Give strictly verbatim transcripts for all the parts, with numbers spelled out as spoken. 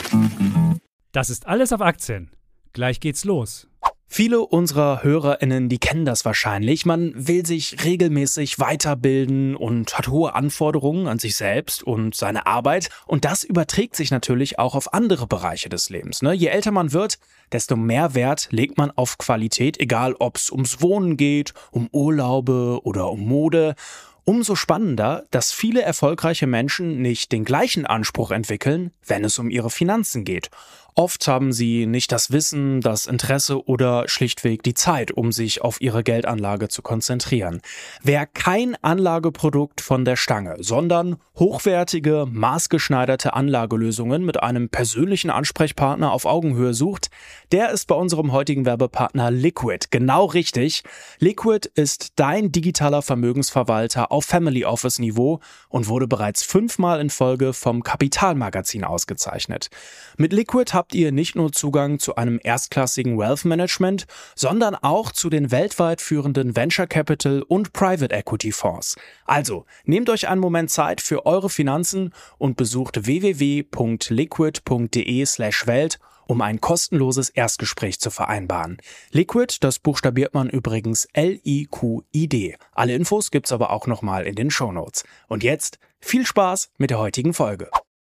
Das ist alles auf Aktien. Gleich geht's los. Viele unserer HörerInnen, die kennen das wahrscheinlich. Man will sich regelmäßig weiterbilden und hat hohe Anforderungen an sich selbst und seine Arbeit. Und das überträgt sich natürlich auch auf andere Bereiche des Lebens. Ne? Je älter man wird, desto mehr Wert legt man auf Qualität, egal ob es ums Wohnen geht, um Urlaube oder um Mode. Umso spannender, dass viele erfolgreiche Menschen nicht den gleichen Anspruch entwickeln, wenn es um ihre Finanzen geht. Oft haben sie nicht das Wissen, das Interesse oder schlichtweg die Zeit, um sich auf ihre Geldanlage zu konzentrieren. Wer kein Anlageprodukt von der Stange, sondern hochwertige, maßgeschneiderte Anlagelösungen mit einem persönlichen Ansprechpartner auf Augenhöhe sucht, der ist bei unserem heutigen Werbepartner Liquid genau richtig. Liquid ist dein digitaler Vermögensverwalter auf Family Office Niveau und wurde bereits fünfmal in Folge vom Kapitalmagazin ausgezeichnet. Mit Liquid habt ihr nicht nur Zugang zu einem erstklassigen Wealth Management, sondern auch zu den weltweit führenden Venture Capital und Private Equity Fonds. Also, nehmt euch einen Moment Zeit für eure Finanzen und besucht w w w punkt liquid punkt d e slash welt, um ein kostenloses Erstgespräch zu vereinbaren. Liquid, das buchstabiert man übrigens L I Q I D. Alle Infos gibt's aber auch nochmal in den Shownotes. Und jetzt viel Spaß mit der heutigen Folge.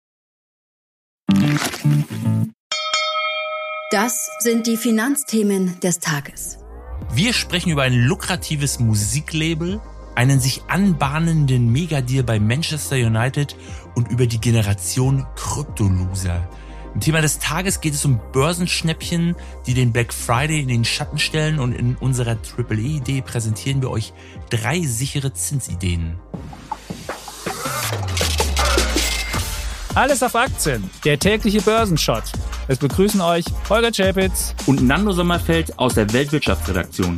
Das sind die Finanzthemen des Tages. Wir sprechen über ein lukratives Musiklabel, einen sich anbahnenden Megadeal bei Manchester United und über die Generation Kryptoloser. Im Thema des Tages geht es um Börsenschnäppchen, die den Black Friday in den Schatten stellen, und in unserer Triple E-Idee präsentieren wir euch drei sichere Zinsideen. Alles auf Aktien, der tägliche Börsenshot. Es begrüßen euch Holger Czapitz und Nando Sommerfeld aus der Weltwirtschaftsredaktion.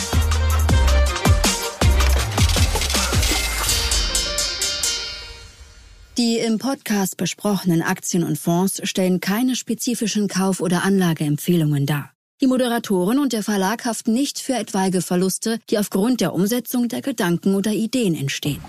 Die im Podcast besprochenen Aktien und Fonds stellen keine spezifischen Kauf- oder Anlageempfehlungen dar. Die Moderatoren und der Verlag haften nicht für etwaige Verluste, die aufgrund der Umsetzung der Gedanken oder Ideen entstehen.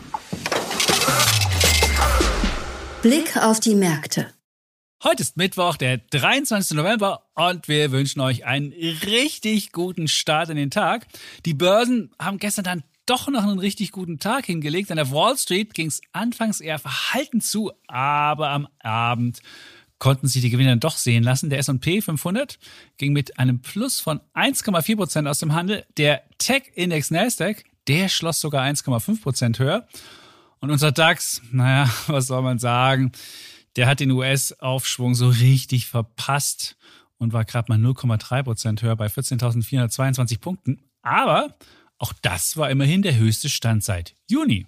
Blick auf die Märkte. Heute ist Mittwoch, der dreiundzwanzigsten November, und wir wünschen euch einen richtig guten Start in den Tag. Die Börsen haben gestern dann doch noch einen richtig guten Tag hingelegt. An der Wall Street ging es anfangs eher verhalten zu, aber am Abend konnten sich die Gewinner doch sehen lassen. Der S und P fünfhundert ging mit einem Plus von eins Komma vier Prozent aus dem Handel. Der Tech-Index Nasdaq, der schloss sogar eins Komma fünf Prozent höher. Und unser DAX, naja, was soll man sagen, der hat den U S-Aufschwung so richtig verpasst und war gerade mal null Komma drei Prozent höher bei vierzehntausendvierhundertzweiundzwanzig Punkten. Aber auch das war immerhin der höchste Stand seit Juni.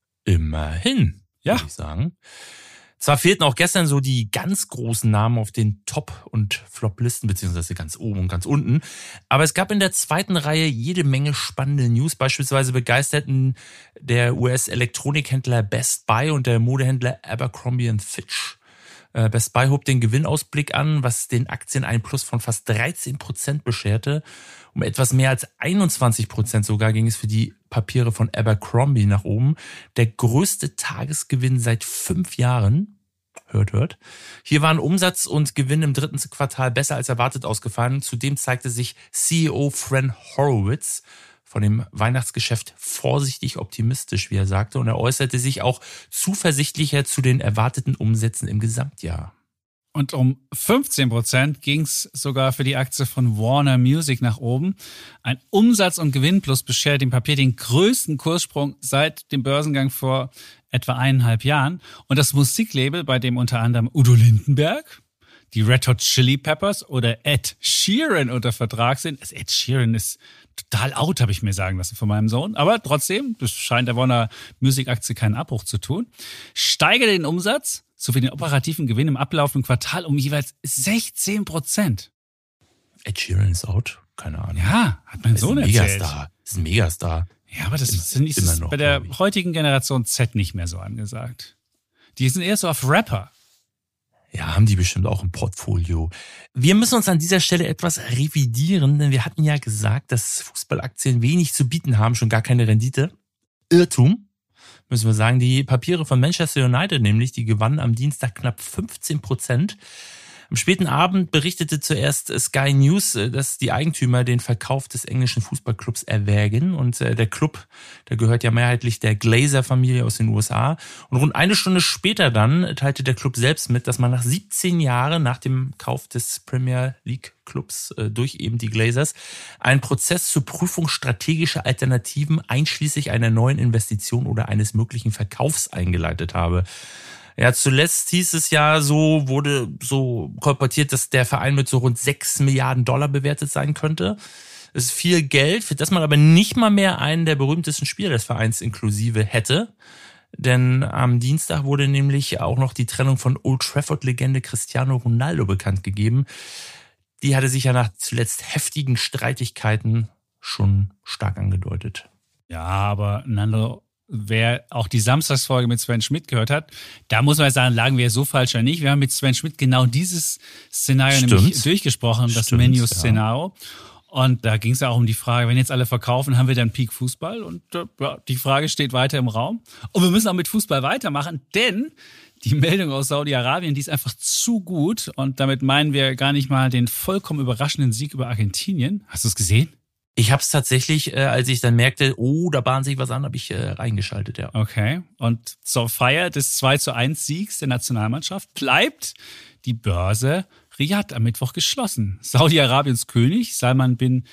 Immerhin, ja, würde ich sagen. Zwar fehlten auch gestern so die ganz großen Namen auf den Top- und Flop-Listen, beziehungsweise ganz oben und ganz unten, aber es gab in der zweiten Reihe jede Menge spannende News. Beispielsweise begeisterten der U S-Elektronikhändler Best Buy und der Modehändler Abercrombie and Fitch. Best Buy hob den Gewinnausblick an, was den Aktien einen Plus von fast dreizehn Prozent bescherte. Um etwas mehr als einundzwanzig Prozent sogar ging es für die Papiere von Abercrombie nach oben. Der größte Tagesgewinn seit fünf Jahren. Hört, hört. Hier waren Umsatz und Gewinn im dritten Quartal besser als erwartet ausgefallen. Zudem zeigte sich C E O Fran Horowitz von dem Weihnachtsgeschäft vorsichtig optimistisch, wie er sagte. Und er äußerte sich auch zuversichtlicher zu den erwarteten Umsätzen im Gesamtjahr. Und um fünfzehn Prozent ging es sogar für die Aktie von Warner Music nach oben. Ein Umsatz- und Gewinnplus beschert dem Papier den größten Kurssprung seit dem Börsengang vor etwa eineinhalb Jahren. Und das Musiklabel, bei dem unter anderem Udo Lindenberg, die Red Hot Chili Peppers oder Ed Sheeran unter Vertrag sind. Das Ed Sheeran ist total out, habe ich mir sagen lassen von meinem Sohn. Aber trotzdem, das scheint der Warner Music Aktie keinen Abbruch zu tun. Steigert den Umsatz sowie den operativen Gewinn im ablaufenden Quartal um jeweils sechzehn Prozent. Ed Sheeran ist out? Keine Ahnung. Ja, hat mein Sohn erzählt. Megastar. Ist ein Megastar. Ja, aber das immer, ist, ist immer noch, bei der heutigen Generation Z nicht mehr so angesagt. Die sind eher so auf Rapper. Ja, haben die bestimmt auch im Portfolio. Wir müssen uns an dieser Stelle etwas revidieren, denn wir hatten ja gesagt, dass Fußballaktien wenig zu bieten haben, schon gar keine Rendite. Irrtum, müssen wir sagen. Die Papiere von Manchester United nämlich, die gewannen am Dienstag knapp fünfzehn Prozent. Am späten Abend berichtete zuerst Sky News, dass die Eigentümer den Verkauf des englischen Fußballclubs erwägen. Und der Club, der gehört ja mehrheitlich der Glazer-Familie aus den U S A. Und rund eine Stunde später dann teilte der Club selbst mit, dass man nach siebzehn Jahren nach dem Kauf des Premier League Clubs äh, durch eben die Glazers einen Prozess zur Prüfung strategischer Alternativen einschließlich einer neuen Investition oder eines möglichen Verkaufs eingeleitet habe. Ja, zuletzt hieß es ja so, wurde so kolportiert, dass der Verein mit so rund sechs Milliarden Dollar bewertet sein könnte. Das ist viel Geld, für das man aber nicht mal mehr einen der berühmtesten Spieler des Vereins inklusive hätte. Denn am Dienstag wurde nämlich auch noch die Trennung von Old Trafford-Legende Cristiano Ronaldo bekannt gegeben. Die hatte sich ja nach zuletzt heftigen Streitigkeiten schon stark angedeutet. Ja, aber Nando, wer auch die Samstagsfolge mit Sven Schmidt gehört hat, da muss man sagen, lagen wir so falsch ja nicht. Wir haben mit Sven Schmidt genau dieses Szenario Stimmt. nämlich durchgesprochen, das Stimmt, Menu-Szenario. Ja. Und da ging es ja auch um die Frage, wenn jetzt alle verkaufen, haben wir dann Peak Fußball? Und ja, die Frage steht weiter im Raum. Und wir müssen auch mit Fußball weitermachen, denn die Meldung aus Saudi-Arabien, die ist einfach zu gut. Und damit meinen wir gar nicht mal den vollkommen überraschenden Sieg über Argentinien. Hast du es gesehen? Ich habe es tatsächlich, äh, als ich dann merkte, oh, da bahnt sich was an, habe ich äh, reingeschaltet, ja. Okay. Und zur Feier des zwei zu eins Siegs der Nationalmannschaft bleibt die Börse Riyadh am Mittwoch geschlossen. Saudi-Arabiens König Salman bin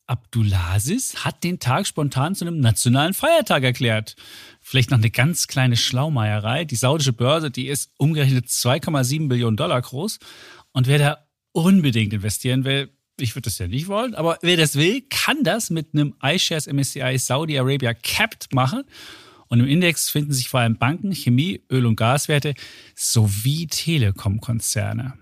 Abdulaziz hat den Tag spontan zu einem nationalen Feiertag erklärt. Vielleicht noch eine ganz kleine Schlaumeierei. Die saudische Börse, die ist umgerechnet zwei Komma sieben Billionen Dollar groß. Und wer da unbedingt investieren will, ich würde das ja nicht wollen, aber wer das will, kann das mit einem iShares M S C I Saudi Arabia Capped machen. Und im Index finden sich vor allem Banken, Chemie, Öl- und Gaswerte sowie Telekom-Konzerne.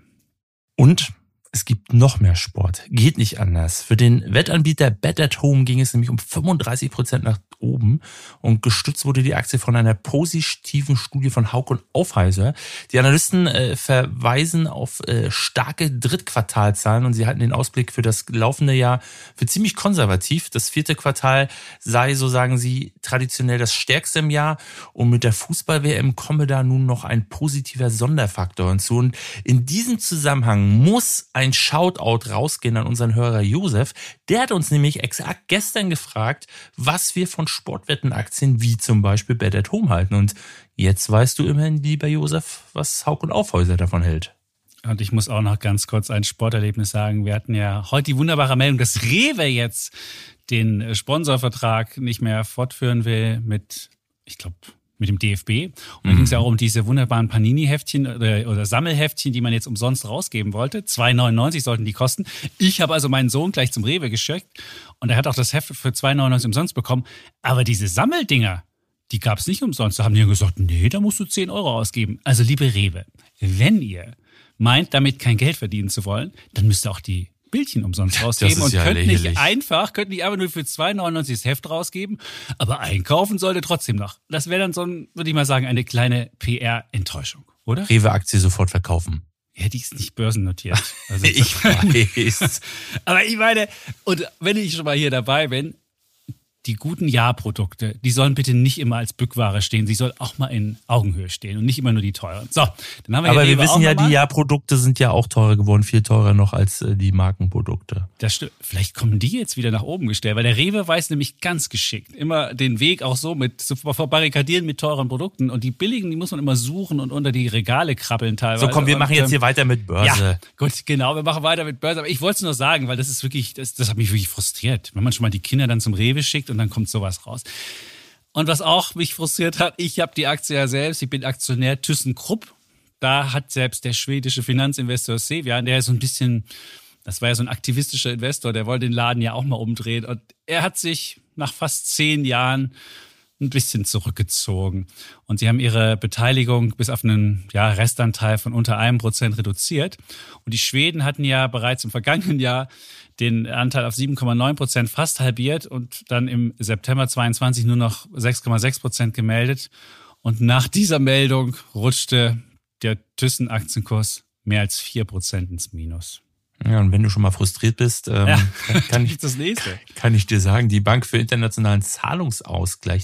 Und es gibt noch mehr Sport. Geht nicht anders. Für den Wettanbieter Bet at Home ging es nämlich um fünfunddreißig Prozent nach oben und gestützt wurde die Aktie von einer positiven Studie von Hauck und Aufhäuser. Die Analysten äh, verweisen auf äh, starke Drittquartalzahlen und sie halten den Ausblick für das laufende Jahr für ziemlich konservativ. Das vierte Quartal sei, so sagen sie, traditionell das stärkste im Jahr und mit der Fußball-W M komme da nun noch ein positiver Sonderfaktor hinzu. Und in diesem Zusammenhang muss ein Shoutout rausgehen an unseren Hörer Josef. Der hat uns nämlich exakt gestern gefragt, was wir von Sportwettenaktien wie zum Beispiel Bet at Home halten. Und jetzt weißt du immerhin, lieber Josef, was Hauck und Aufhäuser davon hält. Und ich muss auch noch ganz kurz ein Sporterlebnis sagen. Wir hatten ja heute die wunderbare Meldung, dass Rewe jetzt den Sponsorvertrag nicht mehr fortführen will mit, ich glaube, mit dem D F B. Und dann mhm. ging es ja auch um diese wunderbaren Panini-Heftchen oder, oder Sammelheftchen, die man jetzt umsonst rausgeben wollte. zwei neunundneunzig sollten die kosten. Ich habe also meinen Sohn gleich zum Rewe geschickt und er hat auch das Heft für zwei neunundneunzig umsonst bekommen. Aber diese Sammeldinger, die gab es nicht umsonst. Da haben die dann gesagt, nee, da musst du zehn Euro ausgeben. Also liebe Rewe, wenn ihr meint, damit kein Geld verdienen zu wollen, dann müsst ihr auch die Bildchen umsonst rausgeben und ja könnt lächerlich. nicht einfach, könnt nicht einfach nur für zwei neunundneunzig das Heft rausgeben, aber einkaufen sollte trotzdem noch. Das wäre dann so, ein, würde ich mal sagen, eine kleine P R-Enttäuschung, oder? Rewe-Aktie sofort verkaufen. Ja, die ist nicht börsennotiert. Also ich weiß. Aber ich meine, und wenn ich schon mal hier dabei bin, die guten Ja-Produkte, die sollen bitte nicht immer als Bückware stehen. Sie soll auch mal in Augenhöhe stehen und nicht immer nur die teuren. So, dann haben wir Aber ja wir wissen ja, die Ja-Produkte sind ja auch teurer geworden, viel teurer noch als äh, die Markenprodukte. Das stimmt. Vielleicht kommen die jetzt wieder nach oben gestellt, weil der Rewe weiß nämlich ganz geschickt immer den Weg auch so mit zu verbarrikadieren mit teuren Produkten und die billigen, die muss man immer suchen und unter die Regale krabbeln teilweise. So, komm, wir und, machen jetzt hier weiter mit Börse. Ja, gut, genau, wir machen weiter mit Börse. Aber ich wollte es nur sagen, weil das ist wirklich, das, das hat mich wirklich frustriert, wenn man schon mal die Kinder dann zum Rewe schickt und dann kommt sowas raus. Und was auch mich frustriert hat, ich habe die Aktie ja selbst, ich bin Aktionär ThyssenKrupp. Da hat selbst der schwedische Finanzinvestor Cevian, der ist so ein bisschen, das war ja so ein aktivistischer Investor, der wollte den Laden ja auch mal umdrehen. Und er hat sich nach fast zehn Jahren ein bisschen zurückgezogen. Und sie haben ihre Beteiligung bis auf einen ja, Restanteil von unter einem Prozent reduziert. Und die Schweden hatten ja bereits im vergangenen Jahr den Anteil auf sieben Komma neun Prozent fast halbiert und dann im September zweiundzwanzig nur noch sechs Komma sechs Prozent gemeldet. Und nach dieser Meldung rutschte der Thyssen-Aktienkurs mehr als vier Prozent ins Minus. Ja, und wenn du schon mal frustriert bist, ähm, ja, kann, kann, ich, das nächste. kann ich dir sagen, die Bank für internationalen Zahlungsausgleich, die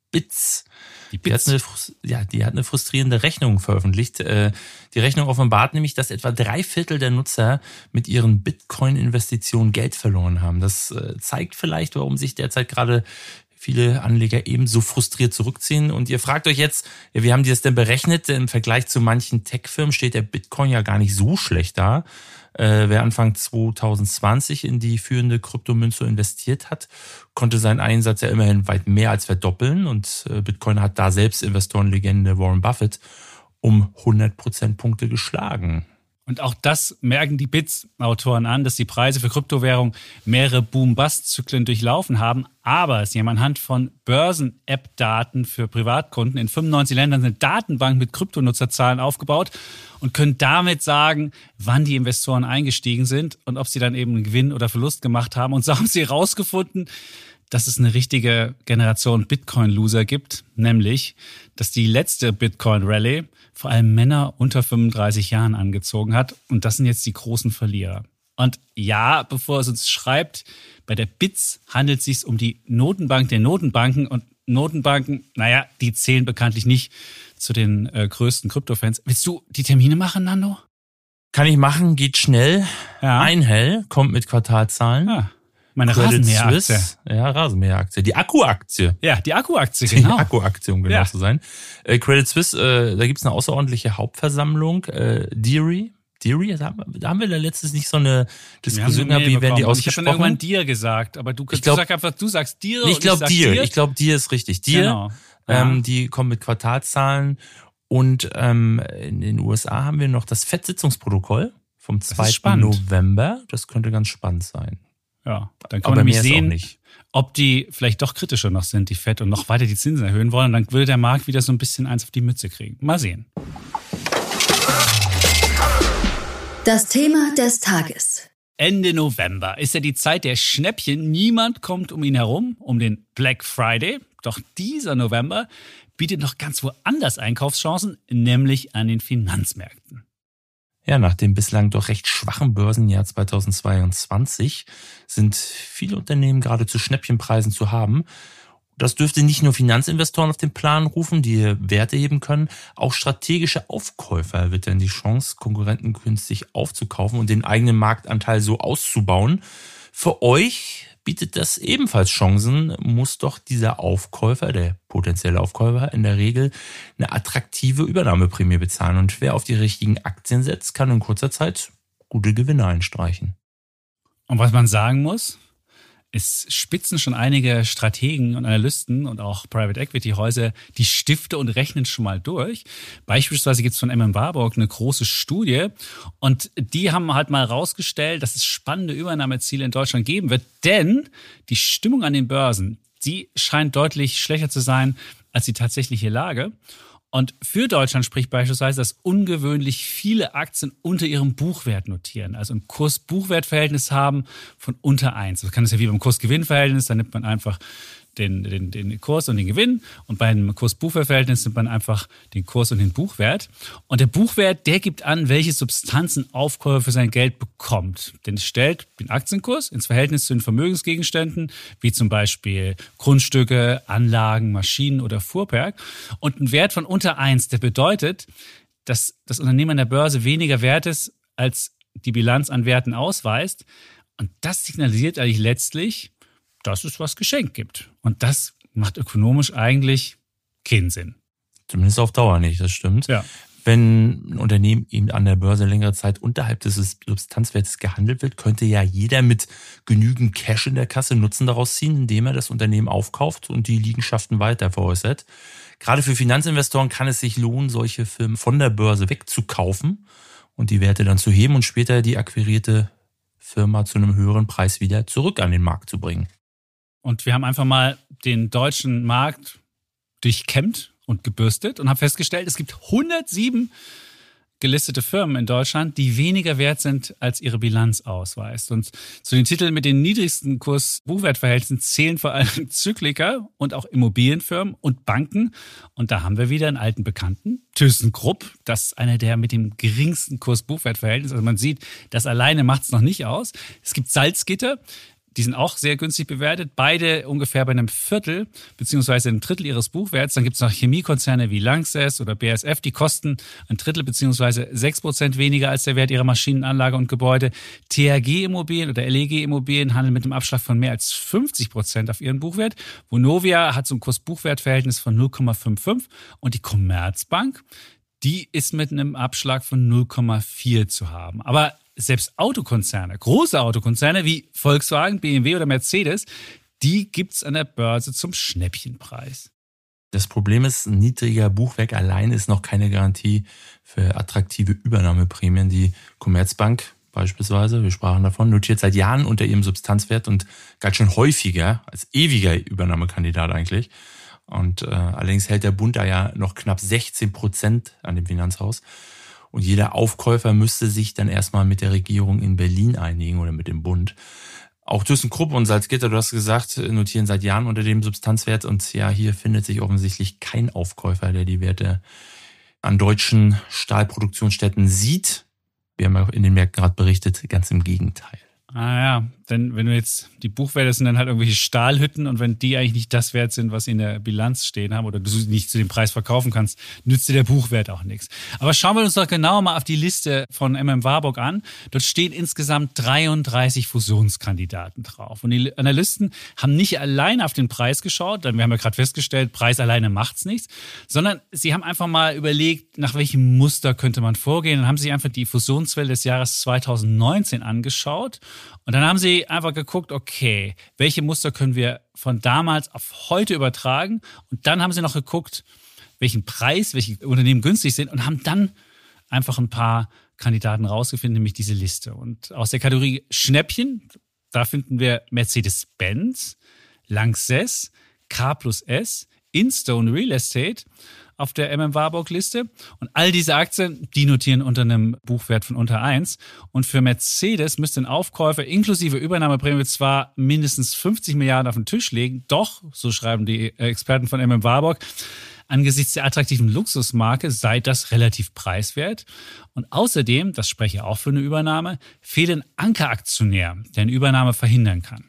Bits. Die Die hat, eine, ja, die hat eine frustrierende Rechnung veröffentlicht. Die Rechnung offenbart nämlich, dass etwa drei Viertel der Nutzer mit ihren Bitcoin-Investitionen Geld verloren haben. Das zeigt vielleicht, warum sich derzeit gerade viele Anleger ebenso frustriert zurückziehen. Und ihr fragt euch jetzt, ja, wie haben die das denn berechnet? Im Vergleich zu manchen Tech-Firmen steht der Bitcoin ja gar nicht so schlecht da. Äh, wer Anfang zwanzig zwanzig in die führende Kryptomünze investiert hat, konnte seinen Einsatz ja immerhin weit mehr als verdoppeln. Und äh, Bitcoin hat da selbst Investorenlegende Warren Buffett um hundert Prozentpunkte geschlagen. Und auch das merken die Bits-Autoren an, dass die Preise für Kryptowährungen mehrere Boom-Bust-Zyklen durchlaufen haben. Aber sie haben anhand von Börsen-App-Daten für Privatkunden in fünfundneunzig Ländern eine Datenbank mit Kryptonutzerzahlen aufgebaut und können damit sagen, wann die Investoren eingestiegen sind und ob sie dann eben einen Gewinn oder Verlust gemacht haben. Und so haben sie herausgefunden, dass es eine richtige Generation Bitcoin-Loser gibt, nämlich, dass die letzte Bitcoin-Rallye vor allem Männer unter fünfunddreißig Jahren angezogen hat. Und das sind jetzt die großen Verlierer. Und ja, bevor es uns schreibt, bei der B I Z handelt es sich um die Notenbank der Notenbanken. Und Notenbanken, naja, die zählen bekanntlich nicht zu den äh, größten Kryptofans. Willst du die Termine machen, Nando? Kann ich machen, geht schnell. Ja. Einhell kommt mit Quartalzahlen. Ja. Meine Credit Rasenmäheraktie. Suisse. Ja, Rasenmäheraktie. Die Akkuaktie. Ja, die Akkuaktie, genau. Die Akkuaktie, um genau Ja. zu sein. Äh, Credit Suisse, äh, da gibt's eine außerordentliche Hauptversammlung. Äh, Deary. Deary, da haben, da haben wir da letztens nicht so eine Diskussion gehabt, wie werden die ausgesprochen? Ich habe dann irgendwann Dir gesagt, aber du, Ich glaub- du sagst einfach, du sagst Dir Nee, ich und glaube sag Dir. Dir. Ich glaube Dir ist richtig. Dir, Genau. Ja. ähm, die kommen mit Quartalszahlen. Und ähm, in den U S A haben wir noch das Fed-Sitzungsprotokoll vom ist zweiten spannend. November. Das könnte ganz spannend sein. Ja, dann kann Aber man nämlich mehr ist auch sehen, nicht. ob die vielleicht doch kritischer noch sind, die Fed, und noch weiter die Zinsen erhöhen wollen. Und dann würde der Markt wieder so ein bisschen eins auf die Mütze kriegen. Mal sehen. Das Thema des Tages. Ende November ist ja die Zeit der Schnäppchen. Niemand kommt um ihn herum, um den Black Friday. Doch dieser November bietet noch ganz woanders Einkaufschancen, nämlich an den Finanzmärkten. Ja, nach dem bislang doch recht schwachen Börsenjahr zweitausendzweiundzwanzig sind viele Unternehmen gerade zu Schnäppchenpreisen zu haben. Das dürfte nicht nur Finanzinvestoren auf den Plan rufen, die Werte heben können. Auch strategische Aufkäufer wird dann die Chance, Konkurrenten günstig aufzukaufen und den eigenen Marktanteil so auszubauen. Für euch bietet das ebenfalls Chancen, muss doch dieser Aufkäufer, der potenzielle Aufkäufer, in der Regel eine attraktive Übernahmeprämie bezahlen. Und wer auf die richtigen Aktien setzt, kann in kurzer Zeit gute Gewinne einstreichen. Und was man sagen muss, es spitzen schon einige Strategen und Analysten und auch Private Equity Häuser die Stifte und rechnen schon mal durch. Beispielsweise gibt es von M M Warburg eine große Studie und die haben halt mal rausgestellt, dass es spannende Übernahmeziele in Deutschland geben wird, denn die Stimmung an den Börsen, die scheint deutlich schlechter zu sein als die tatsächliche Lage. Und für Deutschland spricht beispielsweise, dass ungewöhnlich viele Aktien unter ihrem Buchwert notieren, also ein Kurs-Buchwert-Verhältnis haben von unter eins. Das kann es ja wie beim Kurs-Gewinn-Verhältnis, da nimmt man einfach den, den, den Kurs und den Gewinn und bei einem Kurs-Buchwert-Verhältnis nimmt man einfach den Kurs und den Buchwert. Und der Buchwert, der gibt an, welche Substanzen Aufkäufer für sein Geld bekommt. Denn es stellt den Aktienkurs ins Verhältnis zu den Vermögensgegenständen, wie zum Beispiel Grundstücke, Anlagen, Maschinen oder Fuhrwerk. Und ein Wert von unter eins, der bedeutet, dass das Unternehmen an der Börse weniger wert ist, als die Bilanz an Werten ausweist. Und das signalisiert eigentlich letztlich, dass es was geschenkt gibt. Und das macht ökonomisch eigentlich keinen Sinn. Zumindest auf Dauer nicht, das stimmt. Ja. Wenn ein Unternehmen eben an der Börse längere Zeit unterhalb des Substanzwertes gehandelt wird, könnte ja jeder mit genügend Cash in der Kasse Nutzen daraus ziehen, indem er das Unternehmen aufkauft und die Liegenschaften weiter veräußert. Gerade für Finanzinvestoren kann es sich lohnen, solche Firmen von der Börse wegzukaufen und die Werte dann zu heben und später die akquirierte Firma zu einem höheren Preis wieder zurück an den Markt zu bringen. Und wir haben einfach mal den deutschen Markt durchkämmt und gebürstet und haben festgestellt, es gibt hundertsieben gelistete Firmen in Deutschland, die weniger wert sind, als ihre Bilanz ausweist. Und zu den Titeln mit den niedrigsten Kurs-Buchwert-Verhältnissen zählen vor allem Zykliker und auch Immobilienfirmen und Banken. Und da haben wir wieder einen alten Bekannten, ThyssenKrupp. Das ist einer der mit dem geringsten Kurs-Buchwert-Verhältnis. Also man sieht, das alleine macht es noch nicht aus. Es gibt Salzgitter. Die sind auch sehr günstig bewertet. Beide ungefähr bei einem Viertel beziehungsweise einem Drittel ihres Buchwerts. Dann gibt es noch Chemiekonzerne wie Lanxess oder B A S F. Die kosten ein Drittel beziehungsweise sechs Prozent weniger als der Wert ihrer Maschinenanlage und Gebäude. T H G-Immobilien oder L E G-Immobilien handeln mit einem Abschlag von mehr als fünfzig Prozent auf ihren Buchwert. Vonovia hat so ein Kurs-Buchwert-Verhältnis von null Komma fünfundfünfzig. Und die Commerzbank, die ist mit einem Abschlag von null Komma vier zu haben. Aber selbst Autokonzerne, große Autokonzerne wie Volkswagen, B M W oder Mercedes, die gibt's an der Börse zum Schnäppchenpreis. Das Problem ist, ein niedriger Buchwert allein ist noch keine Garantie für attraktive Übernahmeprämien. Die Commerzbank beispielsweise, wir sprachen davon, notiert seit Jahren unter ihrem Substanzwert und galt schon häufiger als ewiger Übernahmekandidat eigentlich. Und äh, allerdings hält der Bund da ja noch knapp sechzehn Prozent an dem Finanzhaus. Und jeder Aufkäufer müsste sich dann erstmal mit der Regierung in Berlin einigen oder mit dem Bund. Auch ThyssenKrupp und Salzgitter, du hast gesagt, notieren seit Jahren unter dem Substanzwert. Und ja, hier findet sich offensichtlich kein Aufkäufer, der die Werte an deutschen Stahlproduktionsstätten sieht. Wir haben ja in den Märkten gerade berichtet, ganz im Gegenteil. Ah ja, denn wenn du jetzt, die Buchwerte sind dann halt irgendwelche Stahlhütten und wenn die eigentlich nicht das wert sind, was sie in der Bilanz stehen haben oder du sie nicht zu dem Preis verkaufen kannst, nützt dir der Buchwert auch nichts. Aber schauen wir uns doch genauer mal auf die Liste von M M Warburg an. Dort stehen insgesamt dreiunddreißig Fusionskandidaten drauf. Und die Analysten haben nicht allein auf den Preis geschaut, denn wir haben ja gerade festgestellt, Preis alleine macht's nichts, sondern sie haben einfach mal überlegt, nach welchem Muster könnte man vorgehen und haben sich einfach die Fusionswelle des Jahres zweitausendneunzehn angeschaut. Und dann haben sie einfach geguckt, okay, welche Muster können wir von damals auf heute übertragen? Und dann haben sie noch geguckt, welchen Preis, welche Unternehmen günstig sind und haben dann einfach ein paar Kandidaten rausgefunden, nämlich diese Liste. Und aus der Kategorie Schnäppchen, da finden wir Mercedes-Benz, Lanxess, K plus S, Instone Real Estate auf der M M Warburg-Liste. Und all diese Aktien, die notieren unter einem Buchwert von unter eins. Und für Mercedes müsste ein Aufkäufer inklusive Übernahmeprämie zwar mindestens fünfzig Milliarden auf den Tisch legen, doch, so schreiben die Experten von M M Warburg, angesichts der attraktiven Luxusmarke sei das relativ preiswert. Und außerdem, das spreche auch für eine Übernahme, fehlt ein Ankeraktionär, der eine Übernahme verhindern kann.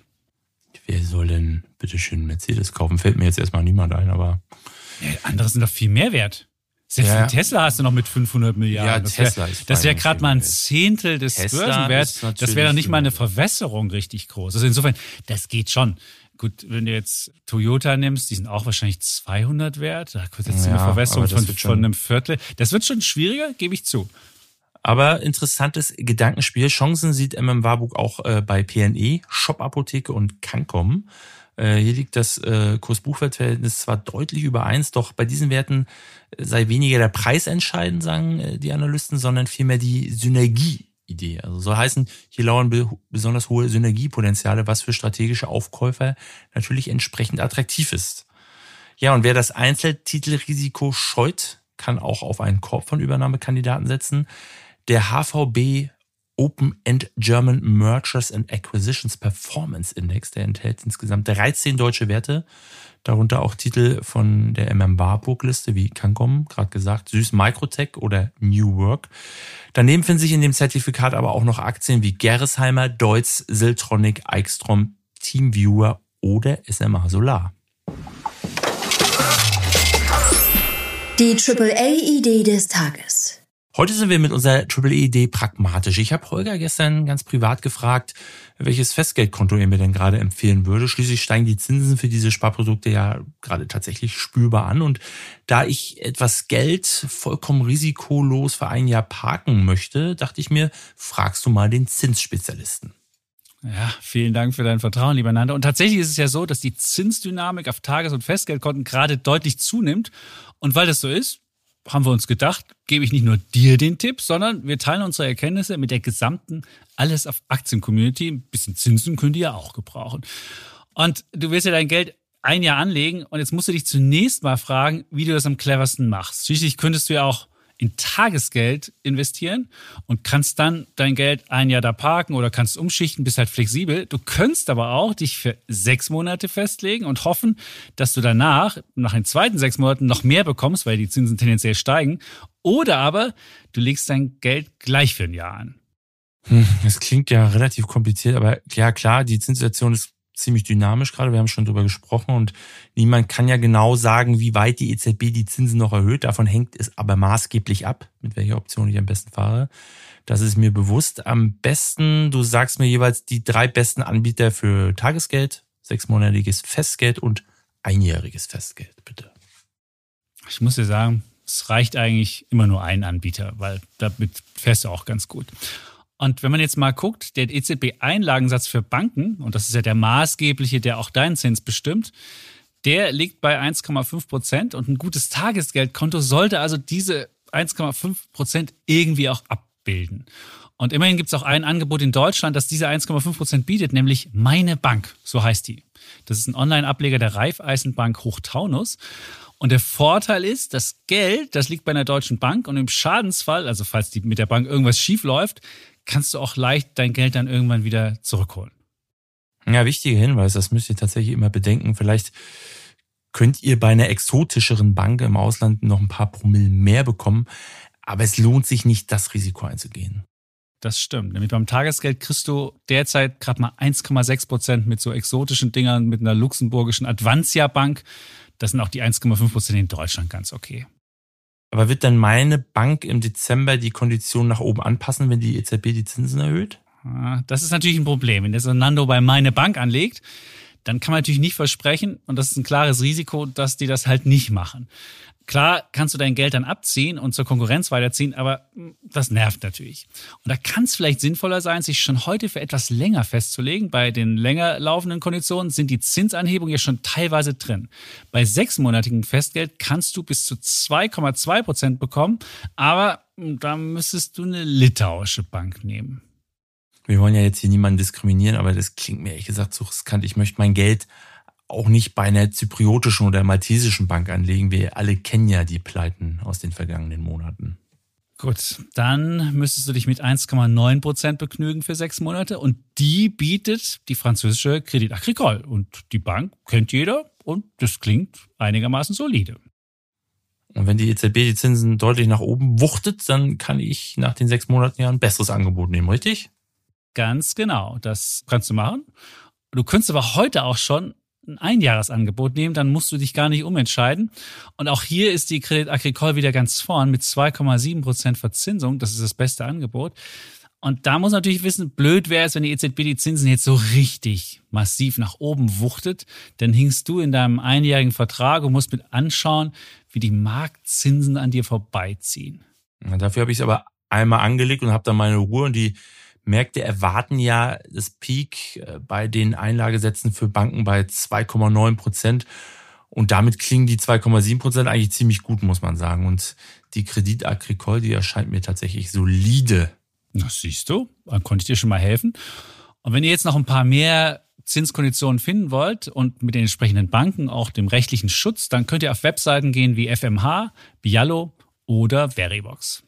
Wer soll denn bitte schön Mercedes kaufen? Fällt mir jetzt erstmal niemand ein, aber... Ja, andere sind doch viel mehr wert. Selbst ja. Tesla hast du noch mit fünfhundert Milliarden. Ja, das Tesla wär, ist Das wäre gerade mal ein Zehntel des Tesla Börsenwerts. Das wäre doch nicht mal eine Verwässerung richtig groß. Also insofern, das geht schon. Gut, wenn du jetzt Toyota nimmst, die sind auch wahrscheinlich zweihundert wert. Da kommt jetzt ja, eine Verwässerung von, von einem Viertel. Das wird schon schwieriger, gebe ich zu. Aber interessantes Gedankenspiel. Chancen sieht M M Warburg auch äh, bei P N E, Shop Apotheke und Cancom. Äh, hier liegt das äh, Kurs-Buchwert-Verhältnis zwar deutlich über eins, doch bei diesen Werten sei weniger der Preis entscheidend, sagen äh, die Analysten, sondern vielmehr die Synergie-Idee. Also soll heißen, hier lauern be- besonders hohe Synergiepotenziale, was für strategische Aufkäufer natürlich entsprechend attraktiv ist. Ja, und wer das Einzeltitelrisiko scheut, kann auch auf einen Korb von Übernahmekandidaten setzen. Der H V B Open-End German Mergers and Acquisitions Performance Index, der enthält insgesamt dreizehn deutsche Werte, darunter auch Titel von der M M Warburg-Liste wie Cancom, gerade gesagt, Süß Microtech oder New Work. Daneben finden sich in dem Zertifikat aber auch noch Aktien wie Gerresheimer, Deutz, Siltronic, Eichstrom, Teamviewer oder S M A Solar. Die Triple A-Idee des Tages. Heute sind wir mit unserer Triple A-Idee pragmatisch. Ich habe Holger gestern ganz privat gefragt, welches Festgeldkonto er mir denn gerade empfehlen würde. Schließlich steigen die Zinsen für diese Sparprodukte ja gerade tatsächlich spürbar an. Und da ich etwas Geld vollkommen risikolos für ein Jahr parken möchte, dachte ich mir, fragst du mal den Zinsspezialisten. Ja, vielen Dank für dein Vertrauen, lieber Nanda. Und tatsächlich ist es ja so, dass die Zinsdynamik auf Tages- und Festgeldkonten gerade deutlich zunimmt. Und weil das so ist, haben wir uns gedacht, gebe ich nicht nur dir den Tipp, sondern wir teilen unsere Erkenntnisse mit der gesamten Alles auf Aktien-Community. Ein bisschen Zinsen könnt ihr ja auch gebrauchen. Und du willst ja dein Geld ein Jahr anlegen und jetzt musst du dich zunächst mal fragen, wie du das am cleversten machst. Schließlich könntest du ja auch in Tagesgeld investieren und kannst dann dein Geld ein Jahr da parken oder kannst umschichten, bist halt flexibel. Du könntest aber auch dich für sechs Monate festlegen und hoffen, dass du danach, nach den zweiten sechs Monaten, noch mehr bekommst, weil die Zinsen tendenziell steigen. Oder aber du legst dein Geld gleich für ein Jahr an. Hm, das klingt ja relativ kompliziert, aber ja klar, die Zinssituation ist ziemlich dynamisch gerade, wir haben schon drüber gesprochen und niemand kann ja genau sagen, wie weit die E Z B die Zinsen noch erhöht. Davon hängt es aber maßgeblich ab, mit welcher Option ich am besten fahre. Das ist mir bewusst. Am besten, du sagst mir jeweils die drei besten Anbieter für Tagesgeld, sechsmonatiges Festgeld und einjähriges Festgeld, bitte. Ich muss dir sagen, es reicht eigentlich immer nur ein Anbieter, weil damit fährst du auch ganz gut. Und wenn man jetzt mal guckt, der E Z B-Einlagensatz für Banken, und das ist ja der maßgebliche, der auch deinen Zins bestimmt, der liegt bei eins Komma fünf Prozent und ein gutes Tagesgeldkonto sollte also diese eins Komma fünf Prozent irgendwie auch abbilden. Und immerhin gibt es auch ein Angebot in Deutschland, das diese eins Komma fünf Prozent bietet, nämlich Meine Bank, so heißt die. Das ist ein Online-Ableger der Raiffeisenbank Hochtaunus. Und der Vorteil ist, das Geld, das liegt bei einer deutschen Bank und im Schadensfall, also falls die mit der Bank irgendwas schief läuft, kannst du auch leicht dein Geld dann irgendwann wieder zurückholen. Ja, wichtiger Hinweis, das müsst ihr tatsächlich immer bedenken. Vielleicht könnt ihr bei einer exotischeren Bank im Ausland noch ein paar Promille mehr bekommen, aber es lohnt sich nicht, das Risiko einzugehen. Das stimmt. Nämlich beim Tagesgeld kriegst du derzeit gerade mal eins Komma sechs Prozent mit so exotischen Dingern, mit einer luxemburgischen Advanzia Bank. Das sind auch die eins Komma fünf Prozent in Deutschland ganz okay. Aber wird dann meine Bank im Dezember die Konditionen nach oben anpassen, wenn die E Z B die Zinsen erhöht? Das ist natürlich ein Problem. Wenn der Sonando bei Meine Bank anlegt, dann kann man natürlich nicht versprechen, und das ist ein klares Risiko, dass die das halt nicht machen. Klar kannst du dein Geld dann abziehen und zur Konkurrenz weiterziehen, aber das nervt natürlich. Und da kann es vielleicht sinnvoller sein, sich schon heute für etwas länger festzulegen. Bei den länger laufenden Konditionen sind die Zinsanhebungen ja schon teilweise drin. Bei sechsmonatigem Festgeld kannst du bis zu zwei Komma zwei Prozent bekommen, aber da müsstest du eine litauische Bank nehmen. Wir wollen ja jetzt hier niemanden diskriminieren, aber das klingt mir ehrlich gesagt so riskant. Ich möchte mein Geld auch nicht bei einer zypriotischen oder maltesischen Bank anlegen. Wir alle kennen ja die Pleiten aus den vergangenen Monaten. Gut, dann müsstest du dich mit eins Komma neun Prozent begnügen für sechs Monate und die bietet die französische Crédit Agricole und die Bank kennt jeder und das klingt einigermaßen solide. Und wenn die E Z B die Zinsen deutlich nach oben wuchtet, dann kann ich nach den sechs Monaten ja ein besseres Angebot nehmen, richtig? Ganz genau, das kannst du machen. Du könntest aber heute auch schon ein Einjahresangebot nehmen, dann musst du dich gar nicht umentscheiden. Und auch hier ist die Crédit Agricole wieder ganz vorn mit zwei Komma sieben Prozent Verzinsung. Das ist das beste Angebot. Und da muss man natürlich wissen, blöd wäre es, wenn die E Z B die Zinsen jetzt so richtig massiv nach oben wuchtet. Dann hingst du in deinem einjährigen Vertrag und musst mit anschauen, wie die Marktzinsen an dir vorbeiziehen. Ja, dafür habe ich es aber einmal angelegt und habe dann meine Ruhe. Und die Märkte erwarten ja das Peak bei den Einlagesätzen für Banken bei zwei Komma neun Prozent. Und damit klingen die zwei Komma sieben Prozent eigentlich ziemlich gut, muss man sagen. Und die Crédit Agricole, die erscheint mir tatsächlich solide. Das siehst du, dann konnte ich dir schon mal helfen. Und wenn ihr jetzt noch ein paar mehr Zinskonditionen finden wollt und mit den entsprechenden Banken auch dem rechtlichen Schutz, dann könnt ihr auf Webseiten gehen wie F M H, Biallo oder Verivox.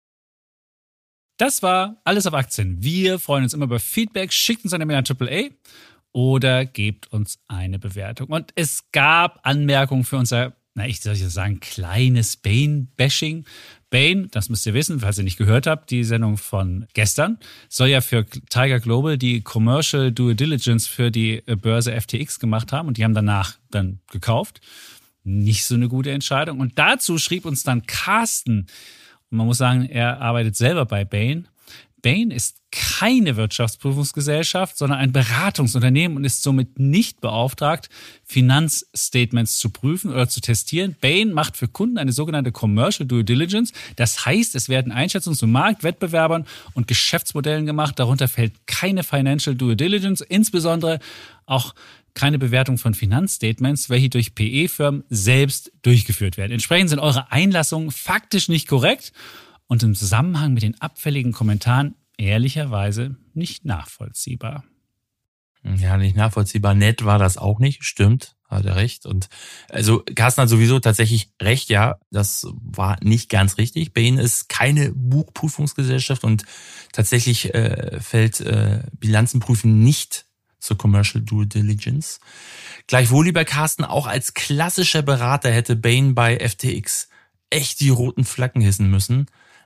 Das war Alles auf Aktien. Wir freuen uns immer über Feedback. Schickt uns eine Mail an Triple A oder gebt uns eine Bewertung. Und es gab Anmerkungen für unser, na ich soll ich sagen, kleines Bain-Bashing. Bain, das müsst ihr wissen, falls ihr nicht gehört habt, die Sendung von gestern, soll ja für Tiger Global die Commercial Due Diligence für die Börse F T X gemacht haben und die haben danach dann gekauft. Nicht so eine gute Entscheidung. Und dazu schrieb uns dann Carsten, und man muss sagen, er arbeitet selber bei Bain. Bain ist keine Wirtschaftsprüfungsgesellschaft, sondern ein Beratungsunternehmen und ist somit nicht beauftragt, Finanzstatements zu prüfen oder zu testieren. Bain macht für Kunden eine sogenannte Commercial Due Diligence. Das heißt, es werden Einschätzungen zu Markt, Wettbewerbern und Geschäftsmodellen gemacht. Darunter fällt keine Financial Due Diligence, insbesondere auch keine Bewertung von Finanzstatements, welche durch P E-Firmen selbst durchgeführt werden. Entsprechend sind eure Einlassungen faktisch nicht korrekt und im Zusammenhang mit den abfälligen Kommentaren ehrlicherweise nicht nachvollziehbar. Ja, nicht nachvollziehbar. Nett war das auch nicht. Stimmt, hat er recht. Und also Carsten hat sowieso tatsächlich recht, ja, das war nicht ganz richtig. Bain ist keine Buchprüfungsgesellschaft und tatsächlich äh, fällt äh, Bilanzenprüfen nicht zur Commercial Due Diligence. Gleichwohl, lieber Carsten, auch als klassischer Berater hätte Bain bei F T X echt die roten Flaggen hissen müssen.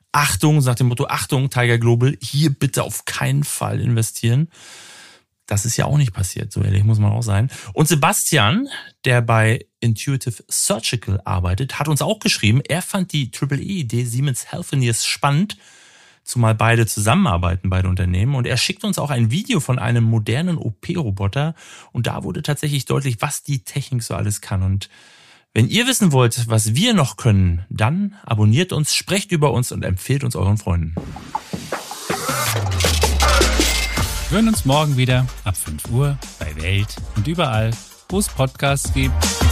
Achtung, nach dem Motto, Achtung, Tiger Global, hier bitte auf keinen Fall investieren. Das ist ja auch nicht passiert, so ehrlich muss man auch sein. Und Sebastian, der bei Intuitive Surgical arbeitet, hat uns auch geschrieben, er fand die Triple E-Idee Siemens Healthineers spannend, zumal beide zusammenarbeiten, beide Unternehmen. Und er schickt uns auch ein Video von einem modernen O P-Roboter. Und da wurde tatsächlich deutlich, was die Technik so alles kann. Und wenn ihr wissen wollt, was wir noch können, dann abonniert uns, sprecht über uns und empfehlt uns euren Freunden. Wir hören uns morgen wieder ab fünf Uhr bei Welt und überall, wo es Podcasts gibt.